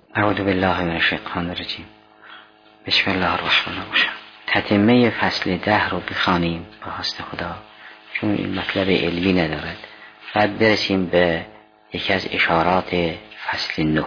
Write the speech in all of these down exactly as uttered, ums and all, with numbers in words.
اعوذ بالله من الشیطان الرجیم. بسم الله الرحمن الرحیم. تتمه فصل ده رو بخوانیم با حسن خدا، چون این مطلب علمی ندارد. بعد برسیم به یکی از اشارات فصل نه.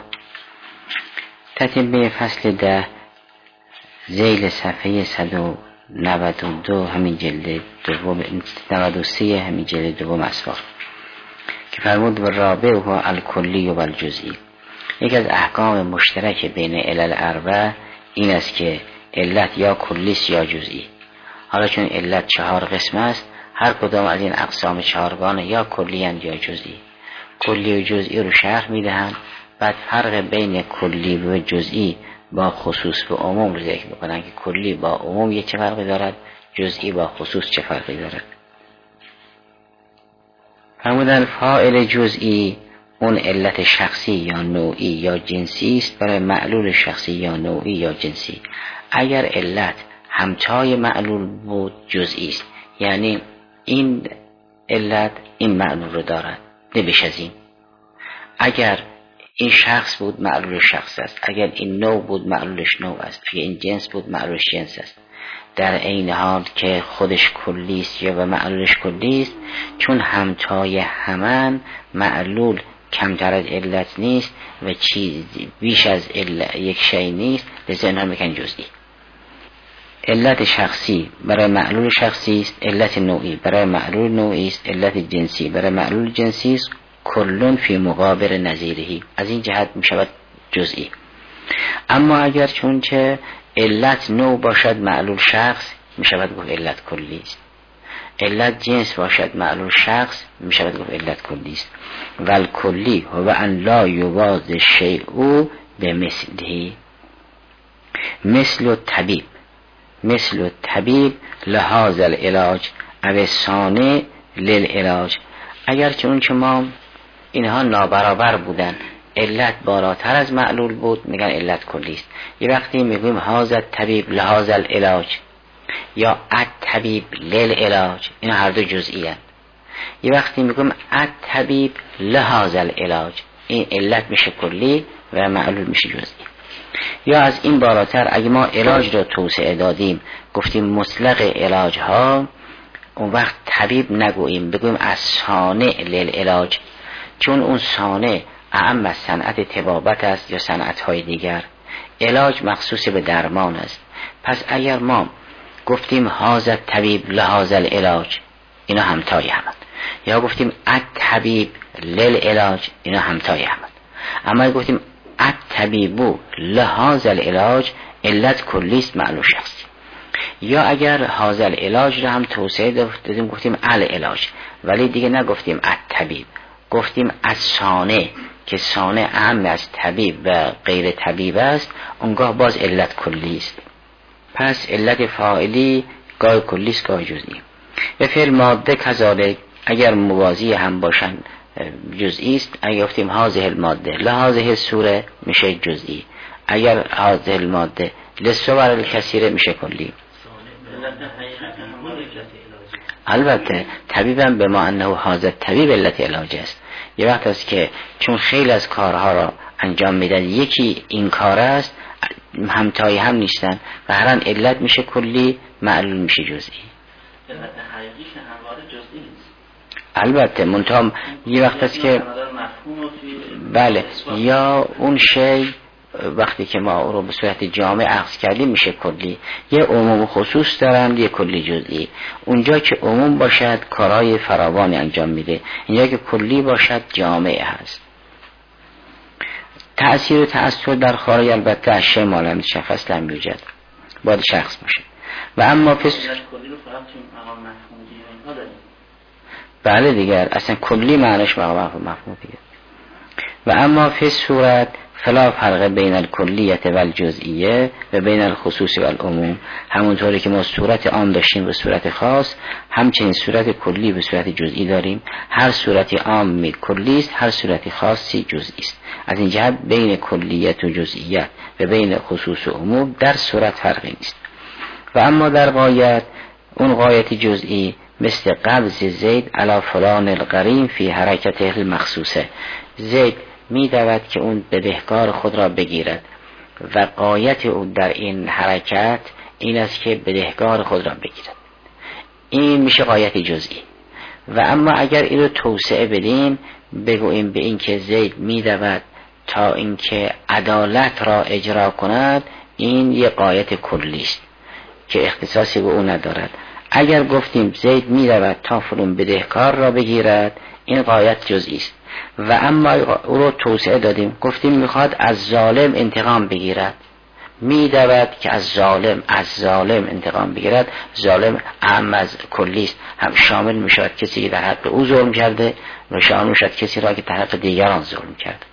تتمه فصل ده ذیل صفحه صد و نود و دو همین جلد دوم، نود و سه همین جلد دوم اسوار که فرمود و رابع و الکلی و الجزئی. یک از احکام مشترک بین علل اربع این است که علت یا کلیست یا جزئی. حالا چون علت چهار قسم است، هر کدام از این اقسام چهارگانه یا کلی اند یا جزئی. کلی و جزئی رو شرح میدهند، بعد فرق بین کلی و جزئی با خصوص و عموم رو ذکر میکنن که کلی با عموم یک چه فرقی دارد، جزئی با خصوص چه فرقی دارد. فرمودن فاعل جزئی اون علت شخصی یا نوعی یا جنسی است برای معلول شخصی یا نوعی یا جنسی. اگر علت همتای معلول بود جزئی است، یعنی این علت این معلول رو دارد نبیش از این. اگر این شخص بود معلول شخص است، اگر این نوع بود معلولش نوع است، اگر این جنس بود معلولش جنس است، در عین حال که خودش کلی است یا و معلولش کلی است. چون همتای همان معلول کمتر از علت نیست و چیز بیش از علت یک شی نیست، لذا اینها میگن جزئی. علت شخصی برای معلول شخصی است، علت نوعی برای معلول نوعی است، علت جنسی برای معلول جنسی است. کلون فی مقابل نظیرهی، از این جهت میشود جزئی. اما اگر چون که علت نوع باشد معلول شخص، میشود گفت علت کلی است. علت جنس باشد معلول شخص، میشود گفت علت کلی است. ول کلی هو ان لا یواز شیء بمثله، مثل الطبیب، مثل الطبیب لهذا العلاج او صانع للعلاج. اگر چون که ما اینها نابرابر بودن، علت بالاتر از معلول بود، میگن علت کلی است. یه وقتی میگیم هذا الطبیب لهذا العلاج یا الطبیب للعلاج، این هر دو جزئی اند. یه وقتی میگیم الطبیب لهذا العلاج، این علت میشه کلی و معلول میشه جزئی. یا از این بالاتر اگه ما علاج رو توسعه دادیم، گفتیم مطلق علاج ها، اون وقت طبیب نگوییم، بگوییم از صانع للعلاج، چون اون صانع اعم از صنعت طبابت است یا صنعت های دیگر. علاج مخصوص به درمان است. پس اگر ما گفتیم هذا الطبیب لهذا العلاج، اینا همتای همند. یا گفتیم الطبیب للعلاج، اینا همتای همند. اما اگر گفتیم الطبیب لهذا العلاج، علت کلی است معلول شخصی. یا اگر هذا العلاج را هم توسعه دادیم گفتیم العلاج، ولی دیگه نگفتیم الطبیب، گفتیم از صانع که صانع اهم از طبیب و غیر طبیب است، اونگاه باز علت کلی است. پس علت فاعلی گاه کلی است گاه جزئی. و فعل ماده کذالک، اگر موازی هم باشن جزئی است. اگر گفتیم هذه الماده لهذه الصوره میشه جزئی، اگر هذه الماده للصور الکثیره میشه کلی. البته طبیبم به ما انه هذا طبیب علت علاج است. یه وقت است که چون خیلی از کارها را انجام میدن، یکی این کار است، همتای هم نیستن و هر آن علت میشه کلی، معلول میشه جزئی. علت حقیقیش همواره جزئی نیست. البته منتها یه وقت است که بله، یا اون شی وقتی که ما رو به صورت جامع اخذ کردیم میشه کلی. یه عموم خصوص دارند، یه کلی جزئی. اونجا که عموم باشد کارهای فراوانی انجام میده، اینجا که کلی باشد جامع هست. تأثیر و تأثیر در خارج البته از شی مالم شخص لم یوجد، باید شخص باشه. و اما پس کلی رو فقط چون مقام مفهومی اینها داریم. بله دیگر اصلا کلی معنیش مقام مفهوم دیگر. و اما فی صورت فلا فرق بین الکلیت و الجزئیه و بین الخصوص و العموم. همونطوری که ما صورت عام داشتیم به صورت خاص، همچنین صورت کلی به صورت جزئی داریم. هر صورتی عام کلی است، هر صورتی خاصی جزئی است. از این جهت بین کلیت و جزئیت و بین خصوص و عموم در صورت فرقی نیست. و اما در غایت، اون غایت جزئی مثل قبض زید علی فلان القرین فی حرکته المخصوصه، زید می دود که اون بدهکار خود را بگیرد و غایت او در این حرکت این است که بدهکار خود را بگیرد. این میشه غایت جزئی. و اما اگر این رو توسعه بدیم بگوییم به این که زید می دود تا اینکه عدالت را اجرا کند، این یه غایت کلی است که اختصاصی به او ندارد. اگر گفتیم زید می رود تا فلان بدهکار را بگیرد، این غایت جزئی است. و اما او رو توسعه دادیم گفتیم میخواد از ظالم انتقام بگیرد، می دود که از ظالم از ظالم انتقام بگیرد. ظالم اهم از کلی است، هم شامل می شود کسی که در حق او ظلم کرده و شامل می شود کسی را که در حق دیگران ظلم کرده.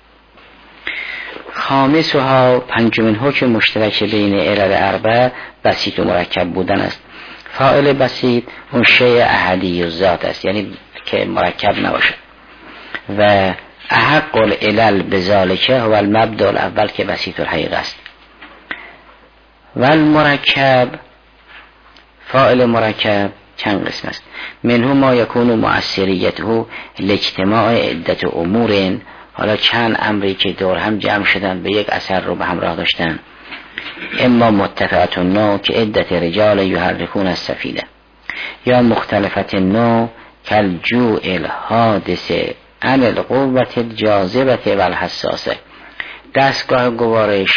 خامسها پنجمین حکم مشترک بین علل اربع بسیط و مرکب بودن است. فاعل بسیط اون شیء احدی الذات است، یعنی که مرکب نباشد. و احق العلل بذالکه هو المبدا الاول که بسیط الحقیقه است. و المرکب فاعل مرکب چند قسم است. منه ما یکون مؤثریته لاجتماع عدت امور، حالا چند امری که دور هم جمع شدن به یک اثر رو به همراه داشتن. اما متفقت النوع که عدت رجال یحرکون السفینه، یا مختلفت النوع کالجوع الحادثه عن القوة الجاذبه والحساسه. دستگاه گوارش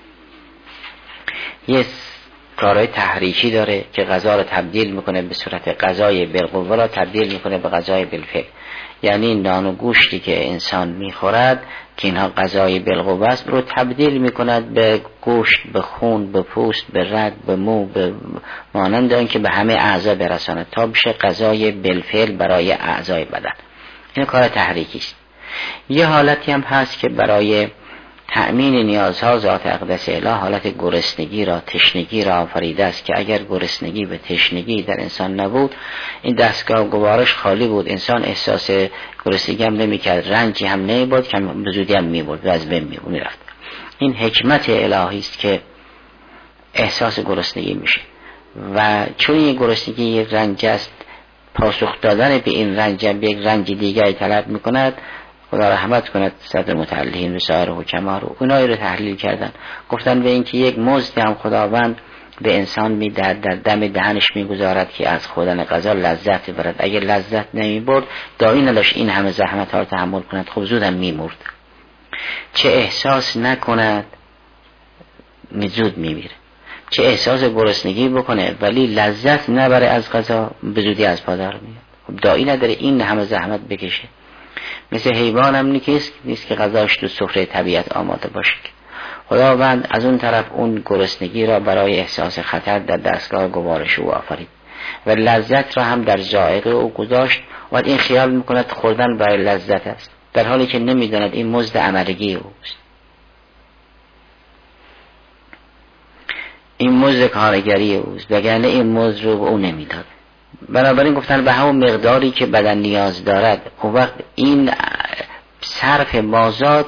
یه کارهای تحریکی داره که غذا رو تبدیل میکنه به صورت غذای بالقوه را تبدیل میکنه به غذای بالفعل. یعنی نان و گوشتی که انسان میخورد که اینها غذای بالقوه است رو تبدیل میکند به گوشت، به خون، به پوست، به رگ، به مو، به مانند آن که به همه اعضا برساند تا بشه غذای بالفعل برای اعضای بدن. این کار تحریکی است. یه حالتی هم هست که برای تأمین نیازها ذات اقدس اله حالت گرسنگی را، تشنگی را آفریده است که اگر گرسنگی و تشنگی در انسان نبود این دستگاه گوارش خالی بود، انسان احساس گرسنگی هم نمی کرد، رنجی هم نمی بود که به زودی هم می بود و از بین می رفت. این حکمت الهی است که احساس گرسنگی میشه و چون این گرسنگی یک رنج است، پاسخ دادن به این رنج به یک رنج دیگری طلب میکند. خدا رحمت کند صدر متعلقین و سایر حکما رو اونایی رو تحلیل کردن، گفتن به این که یک مزد هم خداوند به انسان میدهد، در دم دهنش میگذارد که از خوردن غذا لذت ببرد. اگر لذت نمیبرد داعی نداشت این همه زحمت ها رو تحمل کند، خب زودم میمرد. چه احساس نکند زود میمیره، چه احساس گرسنگی بکنه ولی لذت نبره از غذا به زودی از پادر میاد. خب داعی نداره این همه زحمت بکشه. مثل حیوان هم نیست نیست که غذاش تو سفره طبیعت آماده باشه. خداوند از اون طرف اون گرسنگی را برای احساس خطر در دستگاه گوارش او آفرید و لذت را هم در ذائقه او گذاشت و این خیال میکند خوردن برای لذت است، در حالی که نمیداند این مزد عملگی اوست، این مزد کارگری اوست، وگرنه این مزد رو به او نمیداد. بنابراین گفتن به همون مقداری که بدن نیاز دارد، اون وقت این صرف مازاد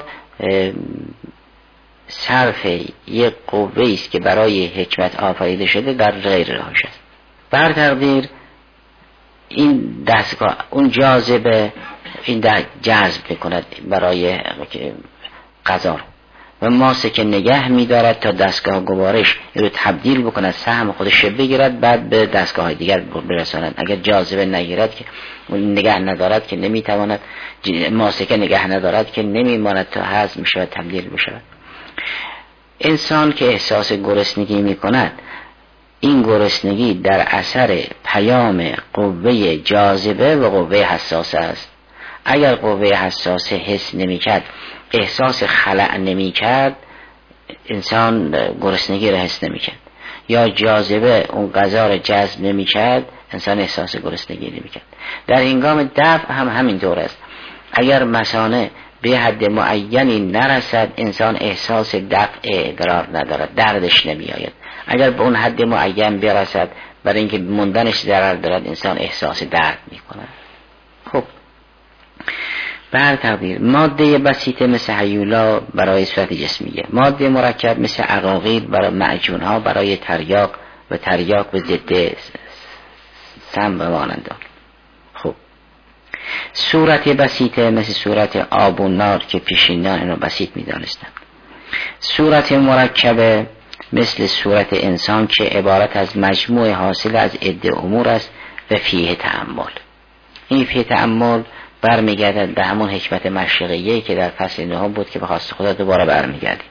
صرف یک قوه است که برای حکمت آفریده شده در غیر راهش است. بر تقدیر این دستگاه اون جاذبه این جذب میکند برای غذا رو و ماسه که نگه میدارد تا دستگاه گوارش رو تبدیل بکند، سهم خودش بگیرد بعد به دستگاه های دیگر برساند. اگر جاذبه نگیرد که نگه ندارد که نمیتواند، ماسه که نگه ندارد که نمیماند تا هضم میشه و تبدیل میشه. انسان که احساس گرسنگی میکند، این گرسنگی در اثر پیام قوه جاذبه و قوه حساسه است. اگر قوه حساسه حس نمیکرد، احساس خلأ نمیکرد، انسان گرسنگی را حس نمیکرد، یا جاذبه اون غذا را جذب نمیکرد، انسان احساس گرسنگی نمیکرد. در هنگام دفع هم همین طور است. اگر مثانه به حد معینی نرسد، انسان احساس دفع قرار ندارد، دردش نمیآید. اگر به اون حد معین برسد، برای اینکه موندنش ضرر دارد، انسان احساس درد میکند. خب بر تقدیر ماده بسیطه مثل هیولا برای صورت جسمیه، ماده مرکب مثل عقاقیر برای معجون ها برای تریاق و تریاق به ضد سم و مانند آن. خب صورت بسیطه مثل صورت آب و نار که پیشینان اینو بسیط می دانستن. صورت مرکبه مثل صورت انسان که عبارت از مجموع حاصل از عده امور است و فیه تأمل. این فیه تأمل برمیگردد به همون حکمت مشرقیه که در فصل نهم بود که به خواست خدا دوباره برمیگردید.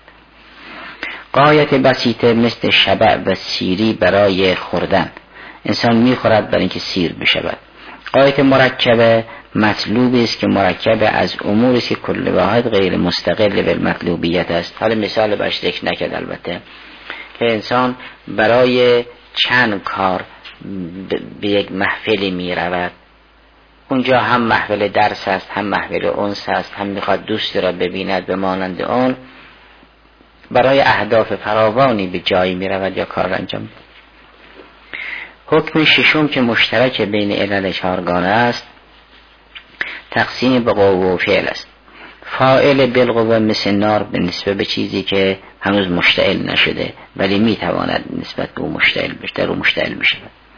غایت بسیطه مثل شبع و سیری برای خوردن، انسان میخورد برای اینکه سیر بشود. غایت مرکبه مطلوبی است که مرکب از اموری است که کل واحد غیر مستقل به مطلوبیت است. حالا مثال باش ذکر نکرد البته که انسان برای چند کار به یک محفلی می رود، اونجا هم محفل درس است، هم محفل انس است، هم میخواد دوستی را ببیند به مانند آن، برای اهداف فراوانی به جایی می رود یا کار انجام می. حکم ششم که مشترک بین علل چهارگانه است تقسیم به قوه و فعل است. فاعل بالقوه مثل نار به نسبت به چیزی که هنوز مشتعل نشده ولی می تواند نسبت به او مشتعل بشه، رو مشتعل بشه.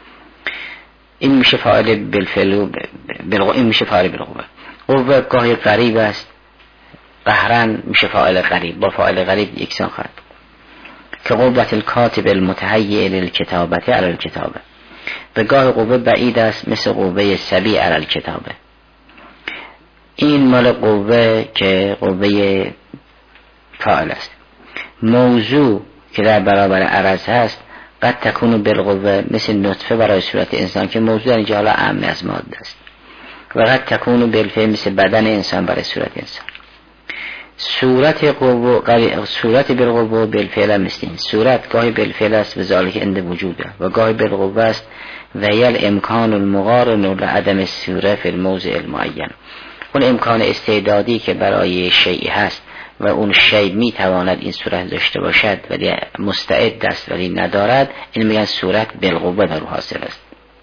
این میشه فاعل بالفعل، بالقوه این میشه فاعل بالقوه. قوه گاهی قریب است، قهرن میشه فاعل قریب، با فاعل قریب یکسان خواهد که قوت الکاتب المتهیئ للکتابه علی الکتابه. به گاه قوه بعید است مثل قوه سبی علی الکتابه. این مال قوه که قوه فاعل است. موضوع که در برابر عرض هست قد تکون بالقوه مثل نطفه برای صورت انسان که موضوع اینجا حالا اعم از ماده است، و قد تکون بالفعل مثل بدن انسان برای صورت انسان. صورت قوه صورت بالقوه بالفعل مثل این. صورت گاهی بالفعل است و ذالک عند وجوده و گاهی بالقوه است و یل امکان المقارن لعدم الصوره فی الموضع المعین. اون امکان استعدادی که برای شیء هست و اون شیء می تواند این صورت داشته باشد ولی مستعد است ولی ندارد، این میگن صورت بالقوه در حاصل است.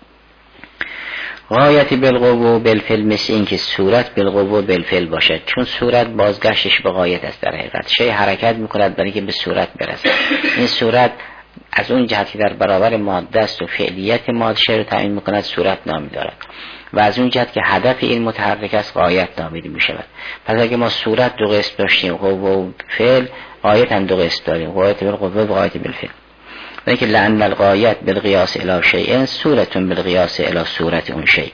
غایت بالقوه بالفعل مثل این که صورت بالقوه بالفعل باشد، چون صورت بازگشتش به غایت است. در حقیقت شیء حرکت میکند برای اینکه به صورت برسد. این صورت از اون جهت که در برابر ماده است و فعلیت ماده رو تعیین میکند صورت نامی دارد، و از اون جهت که هدف این متحرک است غایت نامیده می شود. پس اگه ما صورت دو قسم داشتیم، قوه و فعل، غایت هم دو قسم داریم، غایت بالقوه و غایت بالفعل. لیکن لأن الغایت بالقیاس الی شیء صورت بالقیاس الی صورت اون شیء.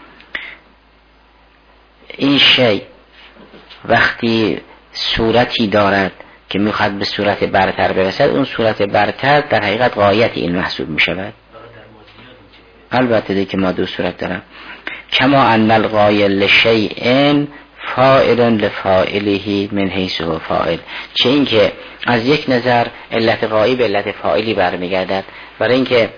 این شیء وقتی صورتی دارد که میخواد به صورت برتر برسد، اون صورت برتر در حقیقت غایت این محسوب می شود. البته دیگه که ما دو صورت دارم. کما ان الغایه لشیء فاعل لفاعله من حیث هو فاعل، چه این که از یک نظر علت غایب علت فاعلی برمیگردد، برای اینکه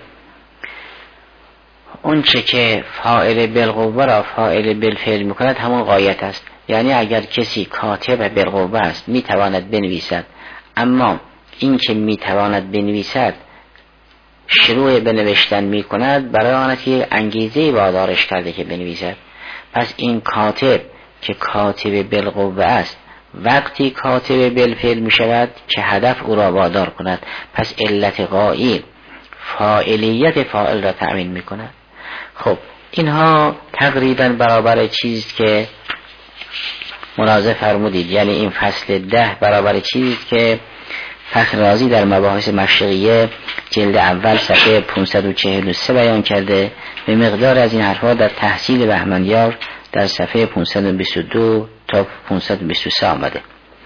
اون چه که فاعل بالقوه را فاعل بالفعل میکند همون غایت است. یعنی اگر کسی کاتب بالقوه است میتواند بنویسد، اما این که میتواند بنویسد شروع به نوشتن می کند برای آن است که انگیزه وادارش کرده که بنویسد. پس این کاتب که کاتب بالقوه است وقتی کاتب بالفعل می شود که هدف او را وادار کند، پس علت غایب فاعلیت فاعل را تأمین می کند. خب اینها تقریبا برابر چیز که ملاحظه فرمودید، یعنی این فصل ده برابر چیز که فخر رازی در مباحث مشرقیه جلد اول صفحه پانصد و چهل و سه بیان کرده. به مقدار از این حرفا در تحصیل بهمنیار در صفحه پانصد و بیست و دو تا پانصد و بیست و سه آمده.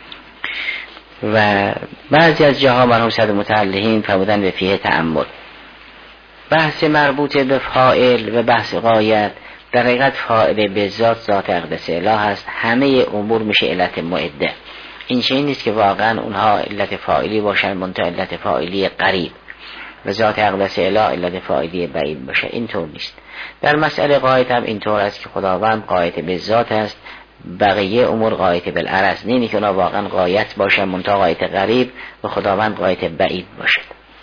و بعضی از جاها مرحوم صدر متعلقین فرمودن به فیه تأمل. بحث مربوط به فاعل و بحث غایت در حقیقت فاعل به ذات ذات اقدس اله است. همه امور میشه علت معده. این چیزی نیست که واقعا اونها علت فاعلی باشن منتها علت فاعلی قریب و ذات اقدس اله علت فاعلی بعید باشه، اینطور نیست. در مسئله غایت هم اینطور است که خداوند غایت به ذات است، بقیه امور غایت بالعرض. نه که اونها واقعا غایت باشه منتها غایت قریب و خداوند غایت بعید باشد.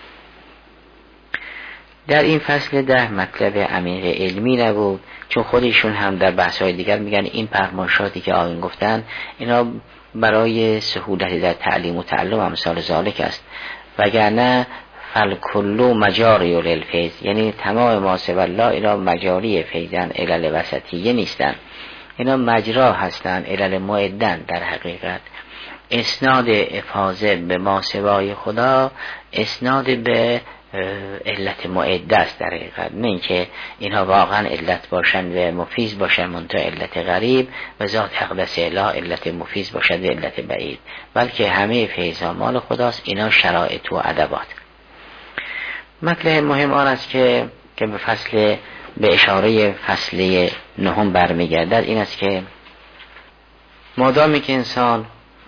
در این فصل ده مطلب عمیق علمی نبود، چون خودشون هم در بحث‌های دیگر میگن این فرمایشاتی که آقایون گفتن اینا برای سهولت در تعلیم و تعلم امثال ذالک است، وگرنه فالکلو مجاری للفیض، یعنی تمام ما سوی الله اینا مجاری فیضن علل وسطیه نیستن. اینا مجرا هستن، علل معدن در حقیقت. اسناد افاظه به ماسوای خدا اسناد به علت معده است در حقیقت، نه اینکه اینها واقعا علت باشن و مفیز باشن منتها علت غریب و ذات اقدس اله علت مفیز باشد و علت بعید، بلکه همه فیضا مال خداست. اینا شرایط و ادبات. مطلب مهم آن است که که به فصل به اشاره فصل نهم برمیگردد، این است که مادامی که انسان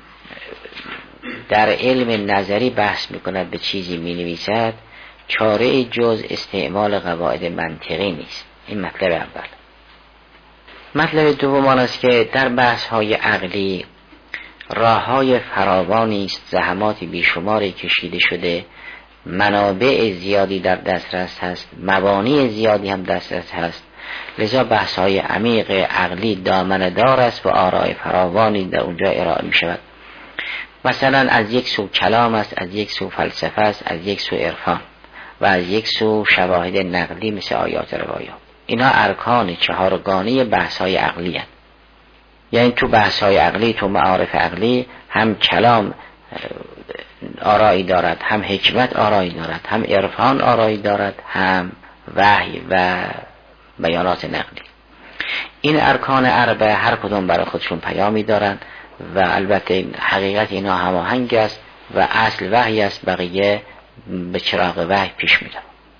در علم نظری بحث میکند به چیزی مینویسد، چاره جز استعمال قواعد منطقی نیست. این مطلب اول. مطلب دوم آن است که در بحث های عقلی راه های فراوانی است، زحمات بیشماری کشیده شده، منابع زیادی در دسترس هست، مبانی زیادی هم دسترس هست، لذا بحث های عمیق عقلی دامنه دار است و آراء فراوانی در اونجا ارائه می شود. مثلا از یک سو کلام است، از یک سو فلسفه است، از یک سو عرفان و از یک سو شواهد نقلی مثل آیات روایات. اینا ارکان چهارگانه بحث های عقلی هست. یعنی تو بحث های عقلی، تو معارف عقلی هم کلام آرایی دارد، هم حکمت آرایی دارد، هم عرفان آرایی دارد، هم وحی و بیانات نقلی. این ارکان اربعه هر کدوم برای خودشون پیامی دارند و البته حقیقت اینا هماهنگ است و اصل وحی است، بقیه به چراغ وحی پیش میره.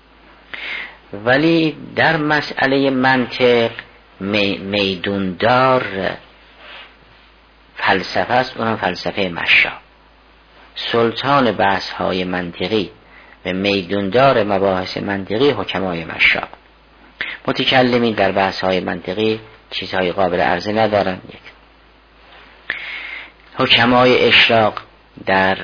ولی در مسئله منطق می میدوندار فلسفه است، اونم فلسفه مشا. سلطان بحث های منطقی و میدوندار مباحث منطقی حکمای مشا. متکلمین در بحث های منطقی چیزهای قابل عرضه ندارن. یک حکمای اشراق در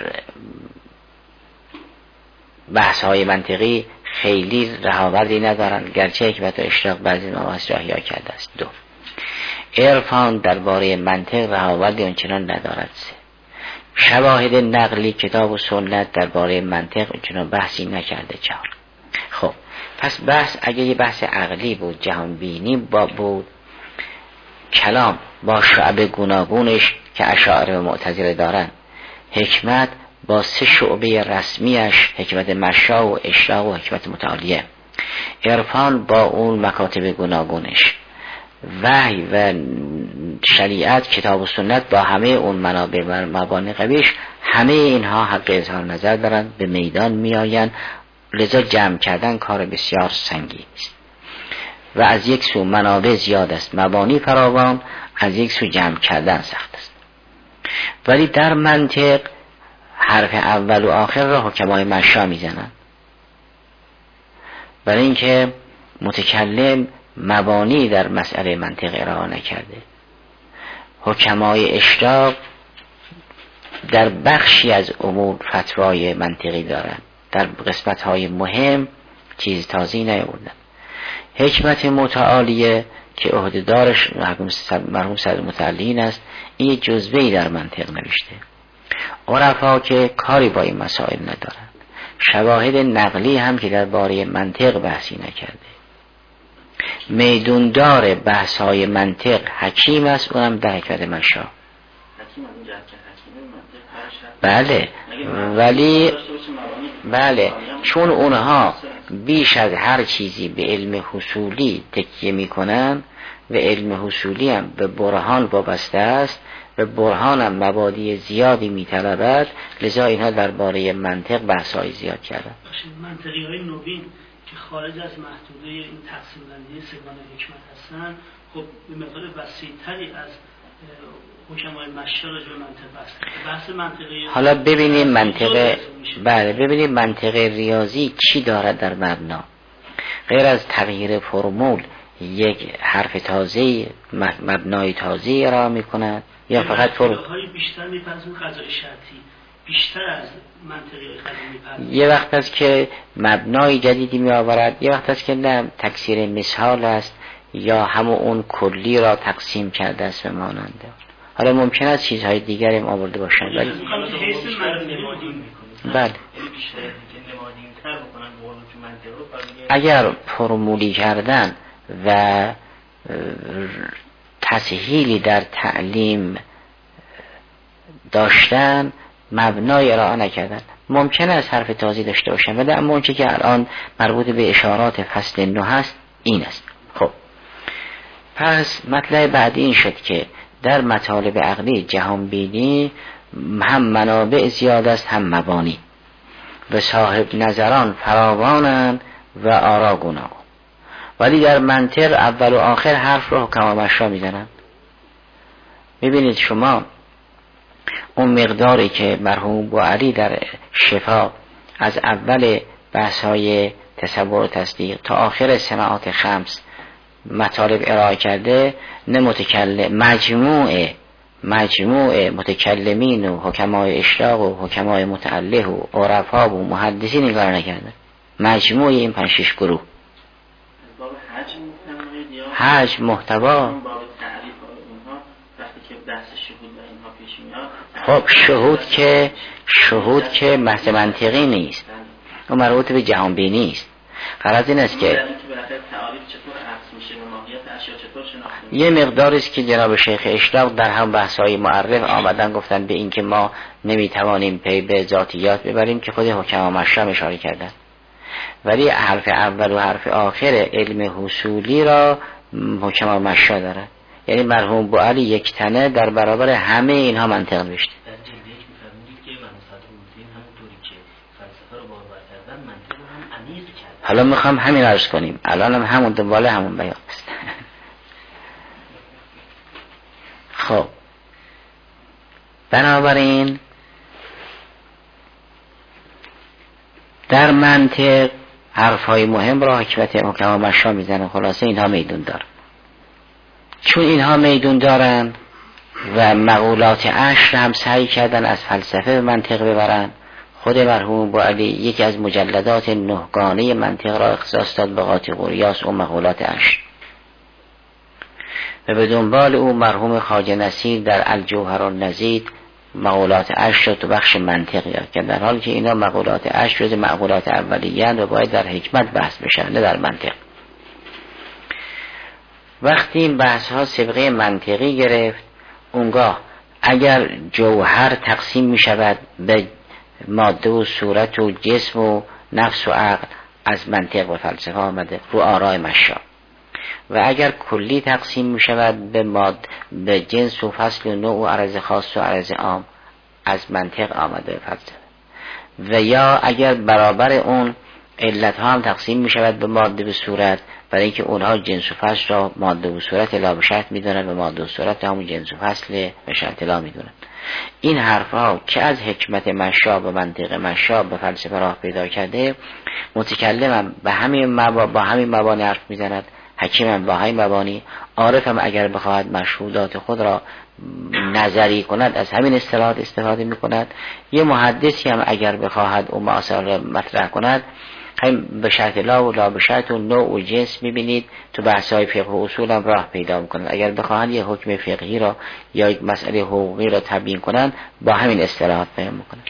بحث های منطقی خیلی رهاوردی ندارن، گرچه حکمت و اشراق بعضی مباحث را احیا کرده است. دو عرفان درباره منطق رهاوردی آنچنان ندارد. سه شواهد نقلی کتاب و سنت درباره منطق آنچنان بحثی نکرده. چهار خب پس بحث اگه یه بحث عقلی بود، جهان بینی با بود، کلام با شعب گوناگونش که اشاعره و معتزله دارن، حکمت با سه شعبه رسمیش، حکمت مشا و اشراق و حکمت متعالیه، عرفان با اون مکاتب گوناگونش، وحی و شریعت کتاب و سنت با همه اون منابع و مبانی قویش، همه اینها حق اظهار نظر دارن، به میدان میآیند. لذا جمع کردن کار بسیار سنگین است و از یک سو منابع زیاد است، مبانی فراوان، از یک سو جمع کردن سخت است. ولی در منطق حرف اول و آخر را حکمای مشا میزنن، برای اینکه متکلم مبانی در مسئله منطق ارائه نکرده. حکمای اشراق در بخشی از امور فتوای منطقی دارند، در قسمت‌های مهم چیز تازی نیاوردن. حکمت متعالیه که عهده‌دارش مرحوم صدر متعلین است، این جزوه‌ای در منطق نوشته. عرفا که کاری با این مسائل ندارند. شواهد نقلی هم که درباره منطق بحثی نکرده. میدوندار بحث‌های منطق حکیم است، اونم در حکمت مشا. بله ولی بله چون اونها بیش از هر چیزی به علم حصولی تکیه میکنن و علم حصولی هم به برهان وابسته است و برهان هم مبادی زیادی میطلبد، لذا اینها درباره منطق بحث‌های زیاد کردن. منطقی های نوین که خارج از محدوده این تقسیم بندی سگان حکمت هستن، خب به مقدار وسیع‌تری از حکمای مشا را به منطق بسته. بحث منطقی حالا ببینیم منطق بله ببینیم منطق ریاضی چی دارد در مبنا، غیر از تغییر فرمول یک حرف تازه مبنای تازه ارائه می‌کند یا فقط فرمول بیشتر می‌پذیرن قضای شرطی بیشتر از منطقی قدیمی. یه وقت است که مبنای جدیدی می آورد، یه وقت است که نه تکثیر مثال است یا همون اون کلی را تقسیم کرده است به ماننده. حالا ممکن است چیزهای دیگری هم آورده باشند ولی بله اگر فرمولی کردن و تسهیلی در تعلیم داشتن مبنای ارائه نکردن. ممکن است حرف تازی داشته باشن ولی اما اونچه که الان مربوط به اشارات فصل نو هست این است. خب پس مطلب بعدی این شد که در مطالب عقلی جهان بینی هم منابع زیاد است هم مبانی و صاحب نظران فراوانند و آرا گوناگون، ولی در منطق اول و آخر حرف رو حکما مشا میزنن. ببینید شما اون مقداری که مرحوم بوعلی در شفا از اول بحث‌های تصور و تصدیق تا آخر صناعات خمس مطالب ارائه کرده، نه متکلم مجموعه مجموعه متکلمین و حکمای اشراق و حکمای متعله و عرفا و محدثین نگاه نکرده، مجموعه این پنج شش گروه حجم محتوا. خب شهود که شهود که بحث منطقی نیست، اون مربوط به جهان بینی است. غرض این است که یه مقداری است که جناب شیخ اشراق در هم بحث‌های معرف آمدن گفتن به این که ما نمیتوانیم پی به ذاتیات ببریم که خود حکما مشرم اشاره کردن، ولی حرف اول و حرف آخر علم حصولی را حکما مشرم داره. یعنی مرحوم بوعلی یک تنه در برابر همه اینها منطق نوشته. حالا میخوام همین عرض کنیم، الان هم همون دنباله همون بیان است. خب بنابراین در منطق حرفای مهم را حکمت حکما مشا میزنه. خلاصه اینها میدون دارن، چون اینها میدون دارن و مقولات عشر هم سعی کردن از فلسفه به منطق ببرن. خود مرحوم بوعلی یکی از مجلدات نهگانه منطق را اختصاص داد به قاطی قریاس و مقولات عشر، و به دنبال او مرحوم خواجه نصیر در الجوهر النزید مقولات عشر تو بخش منطق یاد کرد، در حالی که اینا مقولات عشر جز مقولات اولیه و باید در حکمت بحث بشن نه در منطق. وقتی این بحث ها سابقه منطقی گرفت، اونگاه اگر جوهر تقسیم می شود به ماده و صورت و جسم و نفس و عقل، از منطق و فلسفه آمده رو آراء مشا، و اگر کلی تقسیم می شود به ماده به جنس و فصل و نوع و عرض خاص و عرض عام، از منطق آمده فلسفه. و یا اگر برابر اون علت ها هم تقسیم می شود به ماده و صورت، برای اینکه اونها جنس و فصل را ماده و صورت لا به شرط می دونن و ماده و صورت همون جنس و فصل به شرط لا می دونن. این حرف ها که از حکمت مشا به منطق مشا به فلسفه راه پیدا کرده، متکلمم به همین مبا با همین مبانی حرف می زند، حکیمم با همین مبانی، عارفم اگر بخواهد مشهودات خود را نظری کند از همین اصطلاحات استفاده می کند، یه محدثی هم اگر بخواهد اون مسائل را مطرح کند هم به شرط لا و لا به شرط و نوع و جنس میبینید تو بحث‌های فقه و اصول هم راه پیدا میکنند. اگر بخواهند یه حکم فقهی را یا یک مسئله حقوقی را تبیین کنند با همین اصطلاحات بیان میکنند.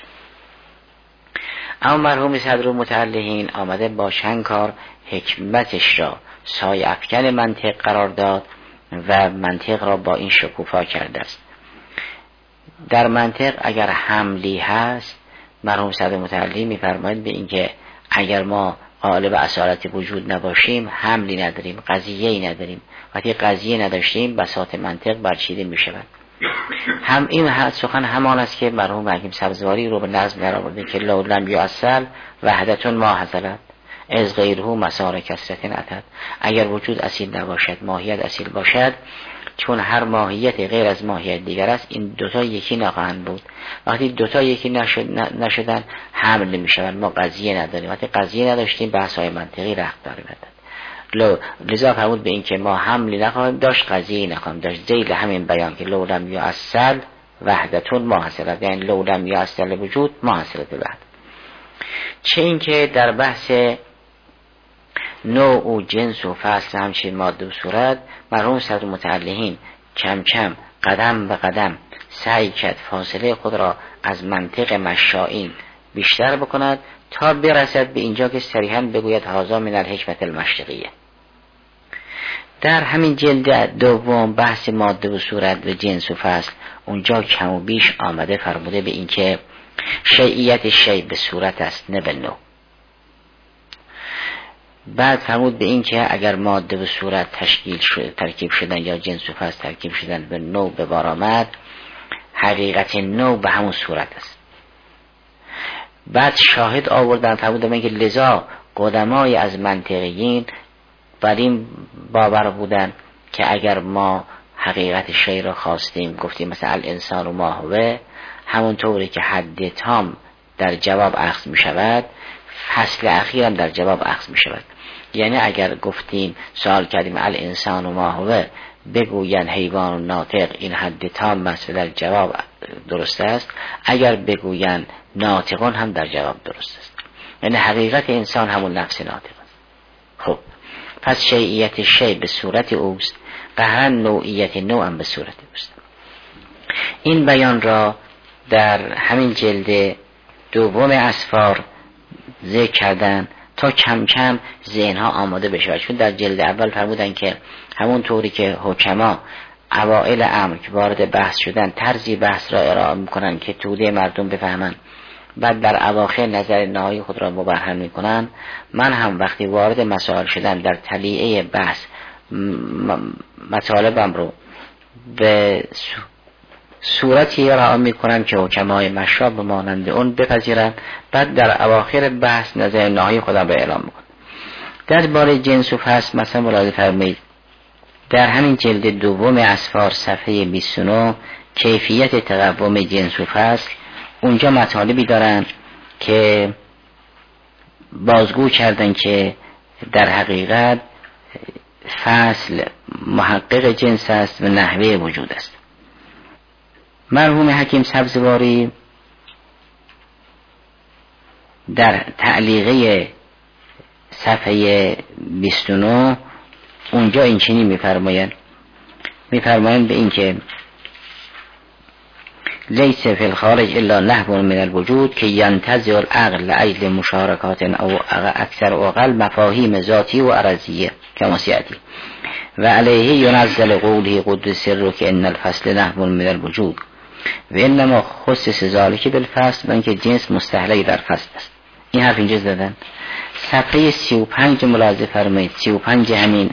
اما مرحوم صدر متعلهین آمده با چند کار حکمتش را سایه افکن منطق قرار داد و منطق را با این شکوفا کرده است. در منطق اگر حملی هست، مرحوم صدر متعلهین میفرماید به اینکه اگر ما قالب اصالت وجود نباشیم حملی نداریم، قضیه‌ای نداریم. وقتی قضیه نداشتیم بساط منطق برچیده می شود. هم این حد سخن همان است که مرحوم حکیم سبزواری رو به نظم در آورده که لو لم یؤصل وحدتون ما حصلت از غیره مسار کثرت اتت. اگر وجود اصیل نباشد ماهیت اصیل باشد، چون هر ماهیت غیر از ماهیت دیگر است، این دوتا یکی نخواهند بود. وقتی دوتا یکی نشد نشدن حمل نمی شود، ما قضیه نداریم. وقتی قضیه نداشتیم بحث های منطقی رخت داریم. لو لذا فرمود به این که ما حملی نخواهیم داشت، قضیه نخواهیم داشت. ذیل همین بیان که لو لم یؤصل وحدتون ما حصلت، یعنی لو لم یؤصل وجود ما حصلت وحدت. چه این که در بحث نوع و جنس و فصل همچنین ماده و صورت، مرحوم صدر متعلهین کم کم قدم به قدم سعی کرد فاصله خود را از منطق مشائین بیشتر بکند تا برسد به اینجا که صریحاً بگوید هذا من الحکمت المشرقیه. در همین جلد دوم بحث ماده و صورت و جنس و فصل اونجا کم و بیش آمده فرموده به این که شیعیت شیع به صورت است نه به نوع. بعد فرمود به این که اگر ماده و صورت تشکیل شد ترکیب شدن یا جنس و فصل ترکیب شدن به نوع به بار آمد، حقیقت نوع به همون صورت است. بعد شاهد آوردن فرمود به این که لذا قدمای از منطقیین بر این باور بودن که اگر ما حقیقت شیء را خواستیم گفتیم مثلا الانسان و ما هو، همون طوری که حد تام در جواب اخذ می شود فصل اخیر هم در جواب اخذ می شود. یعنی اگر گفتیم سوال کردیم الانسان و ما هو، بگوین حیوان و ناطق این حد تام است در جواب درست است، اگر بگوین ناطقان هم در جواب درست است. یعنی حقیقت انسان همون نفس ناطق است. خب پس شیعیت شیء به صورت اوست، قهرا نوعیت نوع هم به صورت اوست. این بیان را در همین جلد دوم اسفار ذکر کردن تا کم کم ذهنها آماده بشه، چون در جلد اول فرمودن که همون طوری که حکما اوائل امر که وارد بحث شدن طرزی بحث را ارائه میکنن که توده مردم بفهمن، بعد در اواخر نظر نهایی خود را مبرهن میکنن، من هم وقتی وارد مسائل شدن در تلیعه بحث مطالبم رو به صورتی ارائه میکنم که حکمای مشراب مانند اون بپذیرن، بعد در اواخر بحث نظر نهایی خودم را اعلام میکنم. در باره جنس و فصل مثلا ملاحظه فرمایید در همین جلد دوم اسفار صفحه بیست و نه کیفیت تقوم جنس و فصل، اونجا مطالبی دارن که بازگو کردن که در حقیقت فصل محقق جنس است و نحوه وجود است. مرحوم حکیم سبزواری در تعلیقه صفحه بیست و نه اونجا این چنین میفرمایند میفرمایند به این که لیس فی الخارج الا نحو من الوجود که ینتزع العقل لأجل مشارکات او اکثر و اقل مفاهیم ذاتی و عرضیه کما سیاتی و علیه ینزل قوله قدس سر که ان الفصل نحو من الوجود و انما خصص ذلك بالفصل، و اینکه جنس مستحلق در فصل است. این حرف اینجا زدن. صفحه سی و پنج ملاحظه فرمایید، سی و پنج همین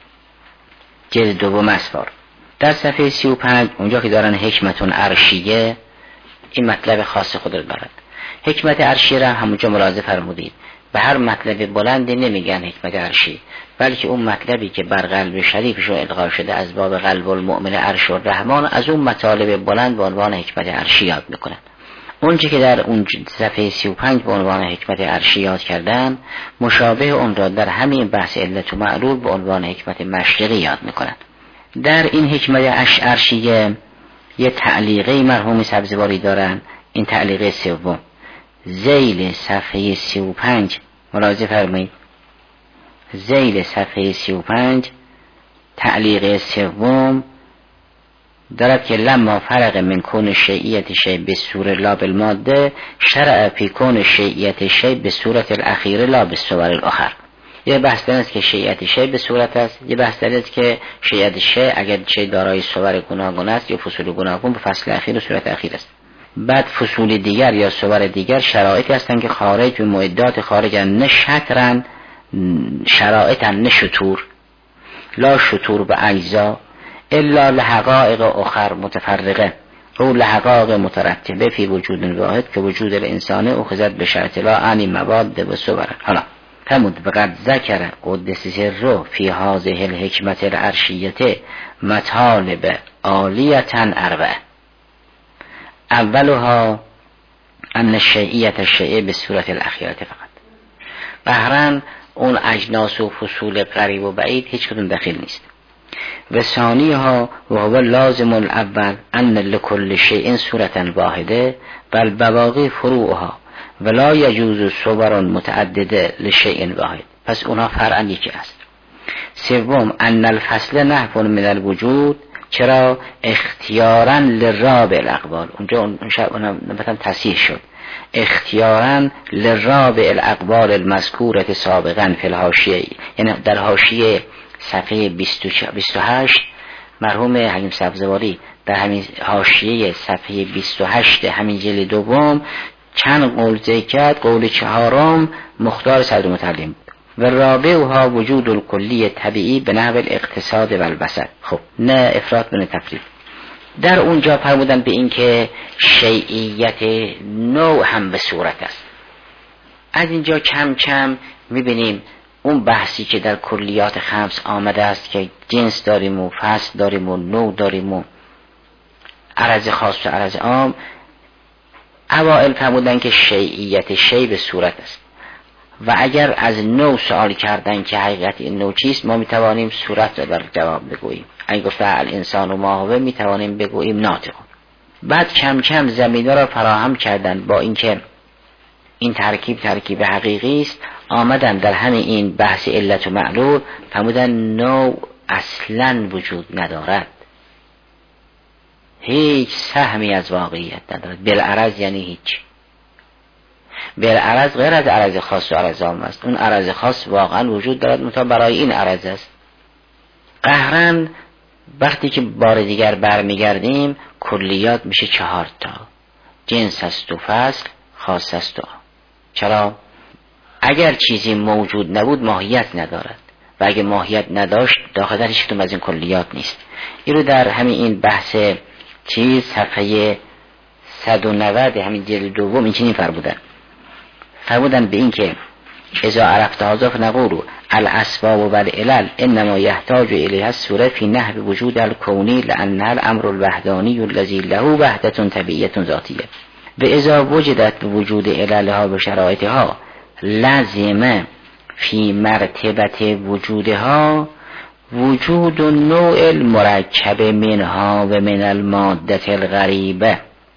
جلد دوم اسفار، در صفحه سی و پنج اونجا که دارن حکمتون عرشیه، این مطلب خاص خود رو دارد. حکمت عرشی را همونجا ملاحظه فرمودید، به هر مطلب بلندی نمیگن حکمت عرشی، بلکه اون مطلبی که بر قلب شریفش رو القا شده از باب قلب المؤمن عرش الرحمن، از اون مطالب بلند به عنوان حکمت عرشی یاد میکنن. اونچه که در اون صفحه سی و پنج به عنوان حکمت عرشی یاد کردن، مشابه اون را در همین بحث علت و معلول به عنوان حکمت مشرقی یاد میکنن. در این حکمت عرشیه یه تعلیقه مرحوم سبزواری دارن، این تعلیقه سوم ذیل صفحه سی و پنج ملاحظه فرمایید، ذیل صفحه سی و پنج تعلیقه سوم دارد که لما فرق من کون شیعیت شیء به صور لا بالماده شرع فی کون شیعیت شیء به صورت الاخیر لا به صور الاخر. یه بحث در است که شیعیت شیء به صورت است، یه بحث در است که شیعیت شیء اگر شیء دارای صور گوناگون است یا فصول گوناگون به فصل اخیر و صورت اخیر است. بعد فصول دیگر یا صور دیگر شرایطی هستند که خارج به معدات خارجن، نه شطرن شرایطن نه شطور، لا شطور به اجزا الا لحقائق اخر متفرقه او لحقائق مترتبه فی وجود واحد که وجود الانسان اخذت به شرط لا عنی مواد و صور. حالا فرمود وقد ذکر قدس سره فی هذه الحکمت العرشیه مطالب عالیتا اربعه، اولها ان شیعیت الشیء به صورت الاخیرت فقط، بهرن اون اجناس و فصول قریب و بعید هیچ کدوم دخیل نیست. و ثانیها و هو لازم الاول ان لكل شیء صورتا واحده بل بواقی فروعها ولا یجوز صور متعدده لشیء واحد، پس اونها فرعا یکی است. سوم ان الفصل نحو من الوجود، چرا اختیارا للرابع الاقوال، اونجا اون مثلا تصحیح شد اختیارا للرابع الاقوال المذکورة سابقا فی الحاشیه، یعنی در حاشیه صفحه بیست و هشت مرحوم حکیم سبزواری در همین حاشیه صفحه بیست و هشت همین جلد دوم چند قول ذکر کرد. قول چهارم مختار صدر متعلم و رابعها وجود الکلی طبیعی به نحو الاقتصاد و البسط. خب نه افراط نه تفرید. در اونجا فرمودن به این که شیعیت نوع هم به صورت است. از اینجا کم کم میبینیم اون بحثی که در کلیات خمس آمده است که جنس داریم و فصل داریم و نوع داریم و عرض خاص و عرض عام. اوائل فرمودن که شیعیت شیع به صورت است و اگر از نوع سوال کردن که حقیقت این نوع چیست ما میتوانیم صورت را در جواب بگوییم. اگه گفته الانسان و ما هو میتوانیم بگوییم ناطق. بعد کم کم زمینه را فراهم کردن با اینکه این ترکیب ترکیب حقیقی است. آمدن در همین این بحث علت و معلول فرمودن نوع اصلا وجود ندارد، هیچ سهمی از واقعیت ندارد. بالعرض یعنی هیچ. بالعرض غیر از عرض خاص و عرض عام است. اون عرض خاص واقعا وجود دارد منتها برای این عرض است. قهرن وقتی که بار دیگر برمیگردیم کلیات میشه چهار تا، جنس است و فصل، خاص است و عام. چرا؟ اگر چیزی موجود نبود ماهیت ندارد و اگر ماهیت نداشت داخل هیچ کدوم از این کلیات نیست. این رو در همین این بحث چیز صفحه صد و نود همین جلد دوم این چنین فرمودن فرمودن به این که اذا عرفت هذا فنقول الاسباب و العلل انما يحتاج الیها الصوره فی نحو وجود الکونی لان الامر الوحدانی الذی له وحدة طبیعیة ذاتیه و اذا وجدت وجود عللها و شرایطها لازمه فی مرتبه وجودها وجود النوع المرکب منها و من الماده الغریبه.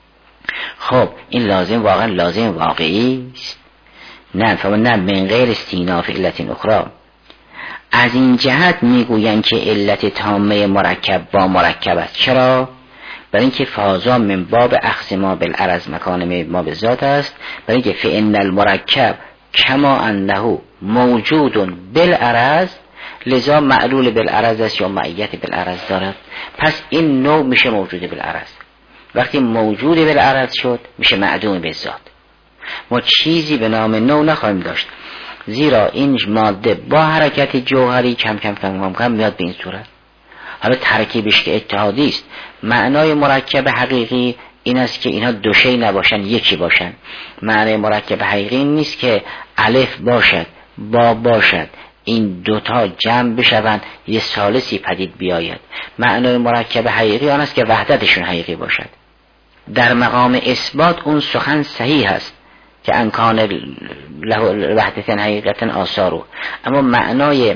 خب این لازم واقعا لازم واقعی است؟ نه، فمن من غیر استیناف علت اخرى. از این جهت میگویند که علت تامه مرکب با مرکب است. چرا؟ برای اینکه فازا من باب اخذ ما بالعرض مکان ما به ذات است. برای اینکه فإن المرکب کما انه موجود بالعرض لذا معلول بالعرض است یا معیت بالعرض دارد. پس این نوع میشه موجود بالعرض. وقتی موجود بالعرض شد میشه معدوم بالذات. ما چیزی به نام نوع نخواهیم داشت، زیرا این ماده با حرکت جوهری کم کم کم کم کم میاد به این صورت. حالا ترکیبش که اتحادی است. معنای مرکب حقیقی این است که اینها دو شی نباشن، یکی باشن. معنای مرکب حقیقی این نیست که الف باشد با باشد این دوتا جمع بشوند یه ثالثی پدید بیاید. معنای مرکب حقیقی آن است که وحدتشون حقیقی باشد. در مقام اثبات اون سخن صحیح است که انکان له وحدتن حقیقتن آثارو، اما معنای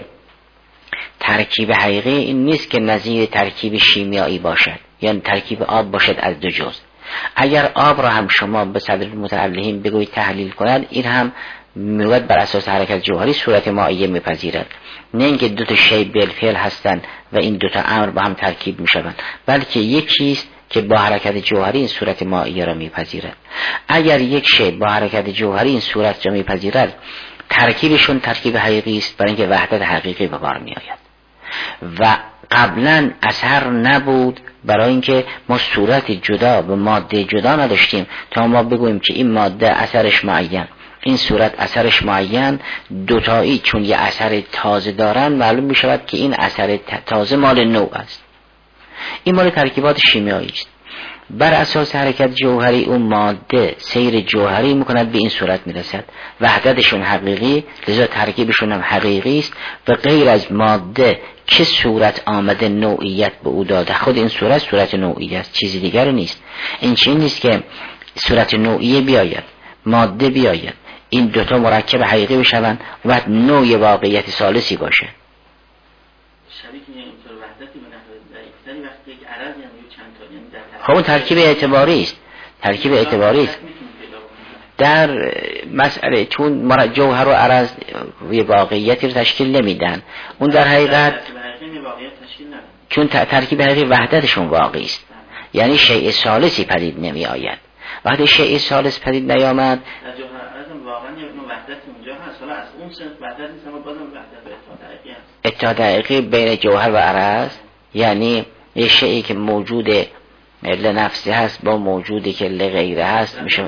ترکیب حقیقی این نیست که نظیر ترکیب شیمیایی باشد یا ترکیب آب باشد از دو جزء. اگر آب را هم شما به صدر متعلهین بگویید تحلیل کنند این هم میگوید بر اساس حرکت جوهری صورت مائیه میپذیرد، نه اینکه دو تا شی بالفعل هستند و این دو تا امر با هم ترکیب میشوند، بلکه یکی است که با حرکت جوهری این صورت مائیه را میپذیرد. اگر یک شی با حرکت جوهری این صورت را میپذیرد ترکیبشون ترکیب حقیقی است برای اینکه وحدت حقیقی به کار میآید و قبلا اثر نبود برای اینکه ما صورت جدا و ماده جدا نداشتیم تا ما بگوییم که این ماده اثرش معین این صورت اثرش معین دوتایی چون یه اثر تازه دارن معلوم می شود که این اثر تازه مال نوع است. این مال ترکیبات شیمیایی است. بر اساس حرکت جوهری اون ماده سیر جوهری میکند به این صورت میرسد، وحدتشون حقیقی لذا ترکیبشون هم حقیقی است و غیر از ماده که صورت آمده نوعیت به او داده خود این صورت صورت نوعی است، چیزی دیگر نیست. این چیزی نیست که صورت نوعی بیاید ماده بیاید این دوتا مرکب حقیقی بشوند و بعد نوع واقعیت ثالثی باشه. شبیه اینطور وحدتی به نحو ضعیف‌تری وقتی یک عرض یعنی چند تا یعنی در خب اون ترکیب اعتباری است، ترکیب اعتباری است. در مسئله چون جوهر و عرض یه واقعیتی رو تشکیل نمیدن، اون در حقیقت چون ترکیب حقیقی وحدتشون واقعی است، یعنی شیء ثالثی پدید نمی آید. وقتی شیء ثالث پدید نیامد در جوهر عرض واقعا یه وحدت اونجا هست، حالا از اون سنت وحدت نیست اما بازم وحدت به اتحاد حقیقی هست. اتحاد حقیقی بین جوهر و عرض، یعنی یه شیئی که موجود لنفسی هست با موجودی که لغیره هست میشه.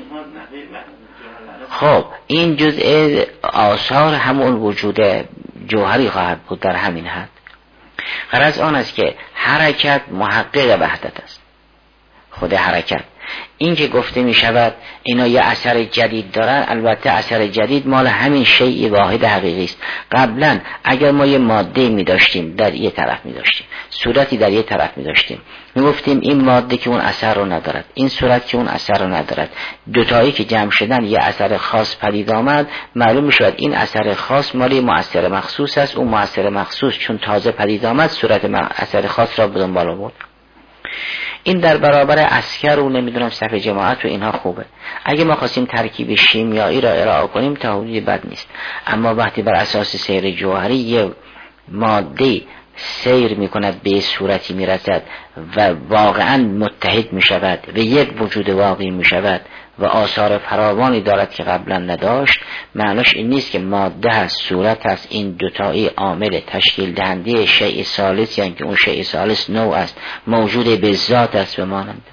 خب این جزء آثار همون وجود جوهری خواهد بود در همین حد. غرض آن است که حرکت محقق وحدت است. خود حرکت این که گفته می شود اینا یه اثر جدید دارن، البته اثر جدید مال همین شیء واحد حقیقی است. قبلا اگر ما یه ماده می داشتیم در یه طرف می داشتیم، صورتی در یه طرف می داشتیم، می گفتیم این ماده که اون اثر رو ندارد، این صورت که اون اثر رو ندارد، دوتایی که جمع شدن یه اثر خاص پدید آمد، معلوم می شود این اثر خاص مالی مؤثر مخصوص است. اون مؤثر مخصوص چون تازه پدید آمد صورت اثر خاص را به دنبال آورد. این در برابر عسکر و نمیدونم صف جماعت و اینها خوبه. اگه ما خواستیم ترکیب شیمیایی را ارائه کنیم تا حدودی بد نیست، اما وقتی بر اساس سیر جوهری یه ماده سیر میکند به صورتی میرسد و واقعا متحد میشود و یک وجود واقعی میشود و آثار فراوانی دارد که قبلا نداشت، معناش این نیست که ماده هست صورت هست، این دوتایی عامل تشکیل دهنده شیء ثالث، یعنی که اون شیء ثالث نوع است، موجود به ذات است به مانند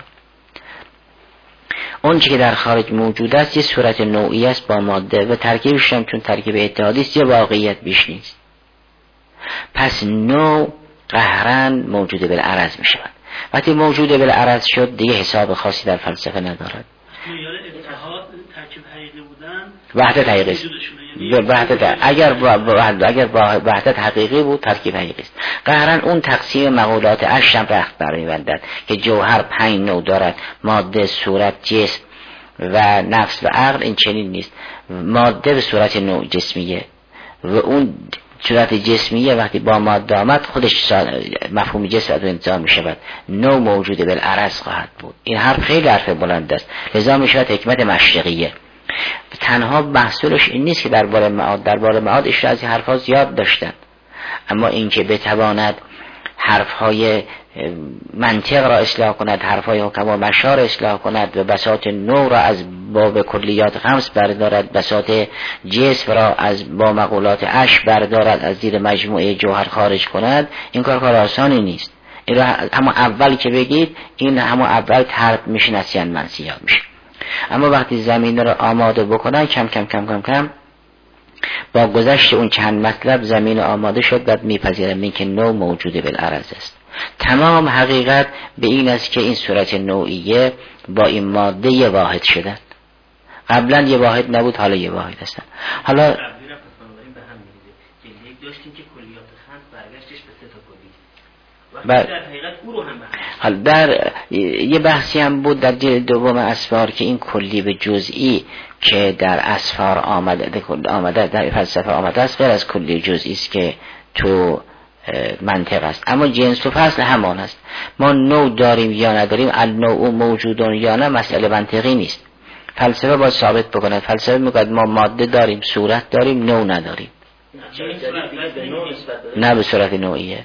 اون چی که در خارج موجود است یه صورت نوعی است با ماده و ترکیبش هم چون ترکیب اتحادی است یه واقعیت بیش نیست. پس نوع قهرن موجود بالعرض می شود. وقتی موجود بالعرض شد دیگه حساب خاصی در فلسفه ندارد. وحدت حقیقی است. وحدت اگر اگر وحدت حقیقی بود ترکیب حقیقی است. قهرن اون تقسیم مقولات اشم رخت برمی‌بندد که جوهر پنج نوع دارد، ماده، صورت، جسم و نفس و عقل. این چنین نیست. ماده به صورت نوع جسمیه و اون صورت جسمیه وقتی با ماده آمد خودش مفهوم جسم و انتظام می شود، نوع موجود بالعرض خواهد بود. این حرف خیلی حرف بلند است، لذا می شود حکمت مشرقیه. تنها محصولش این نیست که درباره معاد درباره معاد اشاره از حرفا زیاد داشتن، اما اینکه بتواند حرفهای منطق را اصلاح کند، حرفهای حکما مشار را اصلاح کند و بساط نوع را از باب کلیات خمس بردارد، بساط جسم را از با مقولات اش بردارد، از زیر مجموعه جوهر خارج کند، این کار کار آسانی نیست. این را همون اول که بگید این همون اول ترد میشه، نسیان منسیان میشه. اما وقتی زمین را آماده بکنن کم کم کم کم کم با گذشت اون چند مطلب زمین آماده شد و میپذیرم این که نوع موجود بالعرض است. تمام حقیقت به این است که این صورت نوعیه با این ماده یه واحد شدن. قبلا یه واحد نبود، حالا یه واحد هستن. حالا بر... در حقیقت او رو هم حالا در یه بحثی هم بود در جلد دوم اسفار که این کلی به جزئی که در اسفار آمده آمده در فلسفه آمده است غیر از کلی جزئی است که تو منطق است، اما جنس و فصل همان است. ما نوع داریم یا نداریم، النوع موجودون یا نه مسئله منطقی نیست. فلسفه باید ثابت بکنه. فلسفه میگه ما ماده داریم، صورت داریم، نوع نداریم. نه به صورت نوعیه.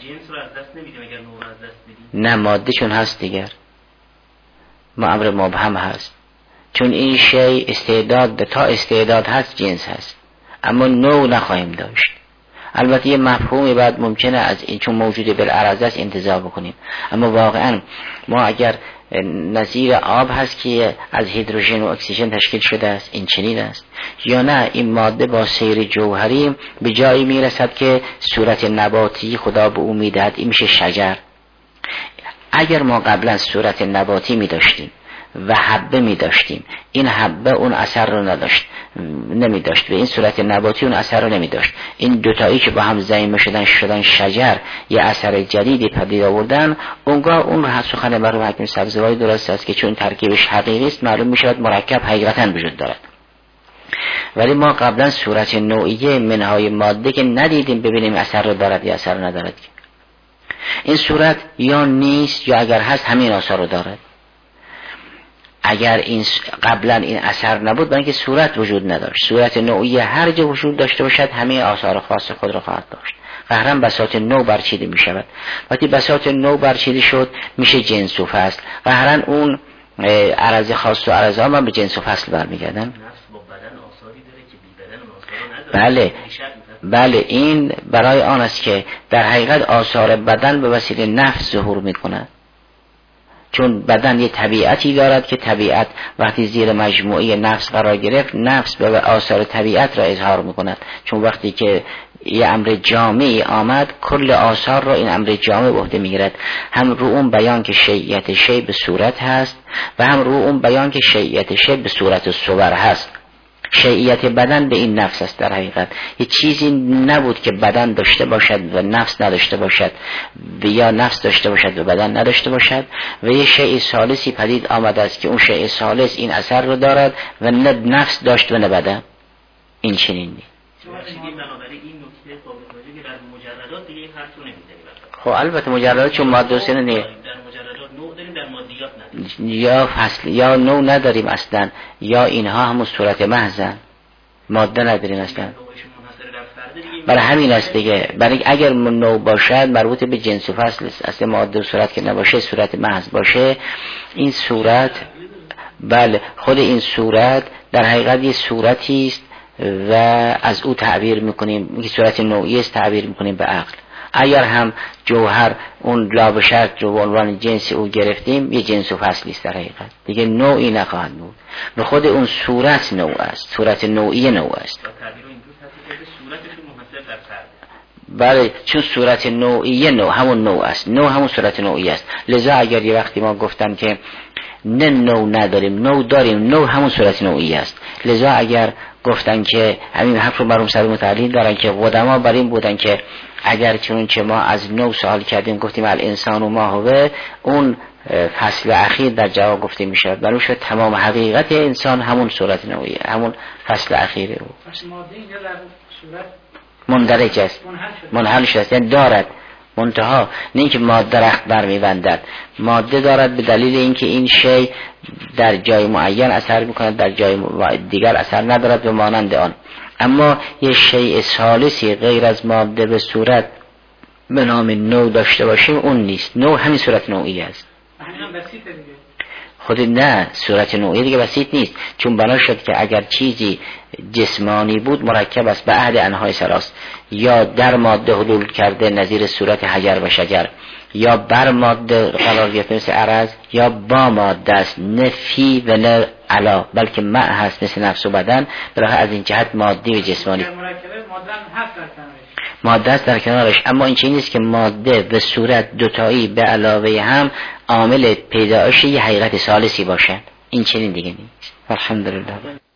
نه ماده چون هست دیگر، ما امر مبهم هست، چون این شی استعداد تا استعداد هست جنس هست، اما نوع نخواهیم داشت. البته یه مفهومی بعد ممکنه از این چون موجود بالعرض است انتزاع بکنیم، اما واقعا ما اگر نظیر آب هست که از هیدروژن و اکسیژن تشکیل شده است این چنین است، یا نه این ماده با سیر جوهری به جایی میرسد که صورت نباتی خدا به او میدهد، این میشه شجر. اگر ما قبلا صورت نباتی می داشتیم و حبه می داشتیم، این حبه اون اثر رو نداشت نمی داشت و این صورت نباتی اون اثر رو نمی داشت، این دوتایی که با هم ضمیمه شدن شدن شجر یه اثر جدیدی پدید آوردن، اونگاه اون رو سخن مرحوم حکیم سبزواری درست است که چون ترکیبش حقیقی است معلوم می شود مرکب حقیقتا وجود دارد. ولی ما قبلا صورت نوعیه منهای ماده که ندیدیم ببینیم اثر رو دارد یا اثر ندارد. این صورت یا نیست یا اگر هست همین آثار رو دارد. اگر این قبلا این اثر نبود برای اینکه صورت وجود نداشت، صورت نوعی هر جا وجود داشته باشد همه آثار خاص خود را خواهد داشت. قهرن بساط نو برچیده می شود. وقتی بساط نو برچیده شد میشه جنس و فصل. قهرن اون عرض خاص و عرض ها من به جنس و فصل برمیگردن. بله بله این برای آن است که در حقیقت آثار بدن به وسیله نفس ظهور میکند، چون بدن یه طبیعتی دارد که طبیعت وقتی زیر مجموعه نفس قرار گرفت، نفس به آثار طبیعت را اظهار میکند، چون وقتی که یه امر جامعی آمد کل آثار را این امر جامع به عهده میگیرد، هم رو اون بیان که شیعیت شی به صورت هست و هم رو اون بیان که شیعیت شی به صورت صور هست. شیعیت بدن به این نفس است. در حقیقت یه چیزی نبود که بدن داشته باشد و نفس نداشته باشد و یا نفس داشته باشد و بدن نداشته باشد و یه شیء ثالثی پدید آمده است که اون شیء ثالث این اثر رو دارد و نه نفس داشت و نه بدن. این چنین نیست. بنابراین این نکته قابل توجهی که در مجردات دیگه این حرف رو نمی‌زنیم. خب البته مجردات چون ماده سه نه، در مجردات نوع داریم، در مادیات نداریم، یا فصل یا نوع نداریم اصلا، یا اینها همون صورت محضن، ماده نداریم اصلا. برای همین است دیگه، برای اگر نوع باشد مربوط به جنس و فصل است، اصلا ماده و صورت که نباشه، صورت محض باشه، این صورت بله خود این صورت در حقیقت یه صورتی است و از او تعبیر میکنیم، که صورت نوعی است تعبیر میکنیم به عقل. اگر هم جوهر اون لا به شرط رو به عنوان جنس او گرفتیم، یه جنس و فصلی است در حقیقت دیگه، نوعی نخواهد بود، به خود اون صورت نوع است، صورت نوعی نوع است. بله چون صورت نوعی نوع همون نوع است، نوع همون صورت نوعی است. لذا اگر یه وقتی ما گفتن که نه نوع نداریم، نوع داریم، نوع همون صورت نوعی است. لذا اگر گفتن که همین حرف رو مرحوم صدر متعلی دارن که قدما بر این بودن که اگر چون که ما از نوع سوال کردیم گفتیم الانسان و ما هو، اون فصل اخیر در جواب گفته میشه، برای شد تمام حقیقت انسان همون صورت نوعیه، همون فصل اخیره رو مندرج است، منحل شده است، یعنی دارد منتها، نه اینکه ماده درخت برمیبندد، ماده دارد به دلیل اینکه این شی در جای معین اثر میکند، در جای دیگر اثر ندارد و مانند آن. اما یه شیء ثالثی غیر از ماده به صورت به نام نوع داشته باشیم، اون نیست. نوع همین صورت نوعی است. خود نه، صورت نوعی دیگه بسیط نیست، چون بنا شد که اگر چیزی جسمانی بود مرکب است به عهد انهای سراست، یا در ماده حلول کرده نظیر صورت حجر و شجر، یا بر ماده قرار گرفته مثل عرض، یا با ماده است، نه فی و نه علا، بلکه مع هست مثل نفس و بدن. برای از این جهت مادی و جسمانی ماده است در کنارش، اما این چیزی نیست که ماده به صورت دوتایی به علاوه هم عامل پیدایش یه حقیقت ثالثی باشد. این چنین دیگه نیست. الحمدلله.